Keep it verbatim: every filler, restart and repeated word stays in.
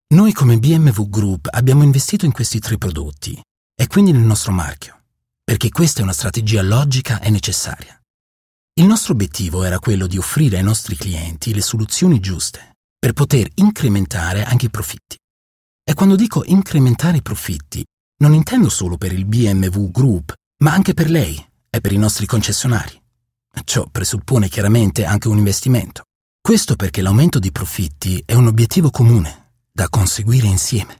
Noi come B M W Group abbiamo investito in questi tre prodotti e quindi nel nostro marchio, perché questa è una strategia logica e necessaria. Il nostro obiettivo era quello di offrire ai nostri clienti le soluzioni giuste per poter incrementare anche i profitti. E quando dico incrementare i profitti, non intendo solo per il B M W Group, ma anche per lei e per i nostri concessionari. Ciò presuppone chiaramente anche un investimento. Questo perché l'aumento di profitti è un obiettivo comune da conseguire insieme.